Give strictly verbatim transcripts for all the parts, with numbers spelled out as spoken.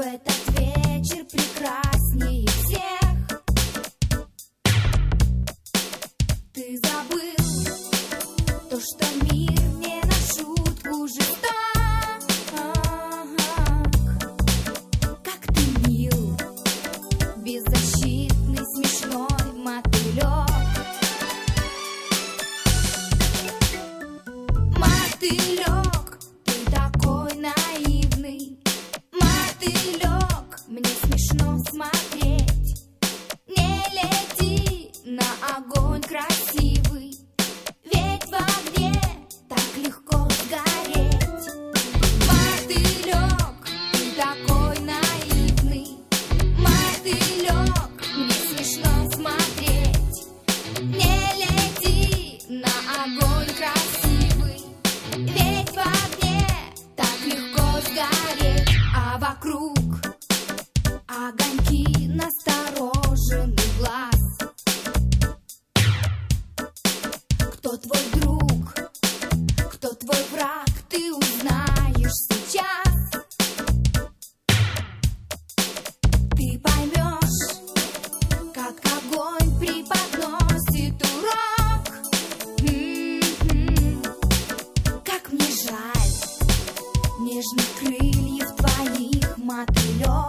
этот вечер прекраснее всех. Ты забыл то, что мир не на шутку жесток. Как ты мил, беззащитный, смешной мотылек. Мотылек, ты такой наивный. Мотылек, мне смешно смотреть. Не лети на огонь красивый, ведь в огне так легко сгореть. Мотылек, ты такой наивный. Мотылек, мне смешно смотреть. Не лети на огонь красивый, ведь в огне так легко сгореть. А вокруг огоньки настороженный глаз. Кто твой друг, кто твой враг, ты узнаешь сейчас. Ты поймешь, как огонь преподносит урок. М-м-м. Как мне жаль нежных крыльев твоих, мотылек.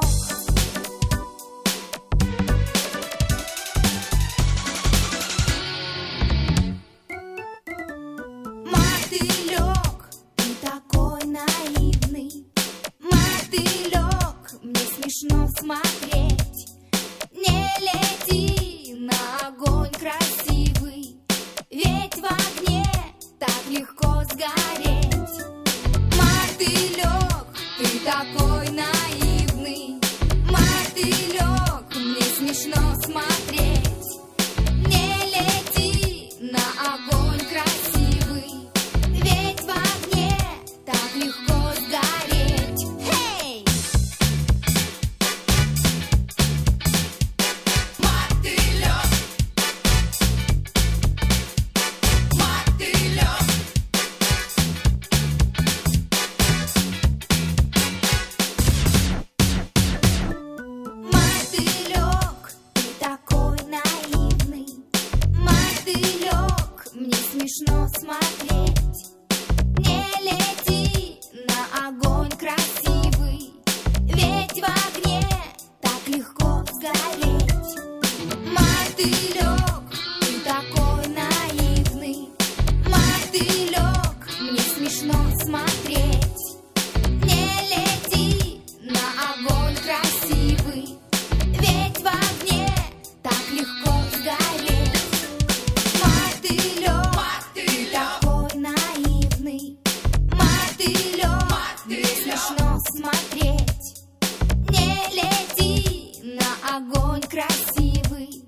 Мотылек, ты такой наивный. Мотылек, мне смешно смотреть. Не лети на огонь красивый, ведь в огне так легко сгореть. Мотылек, ты такой наивный. Мотылек, мне смешно смотреть. Не лети на огонь красивый, ведь в огне так легко сгореть. Хей! Мотылек, мотылек. Мотылек, ты такой наивный. Мотылек, мне смешно смотреть. Не лети на огонь красивый, ведь в огне так легко сгореть. Мотылек, ты такой наивный. Мотылек, мне смешно смотреть. Не лети на огонь красивый, ведь в огне так легко сгореть. Мотылек, ты такой наивный. Мотылек, мне смешно смотреть. Не лети на огонь красивый,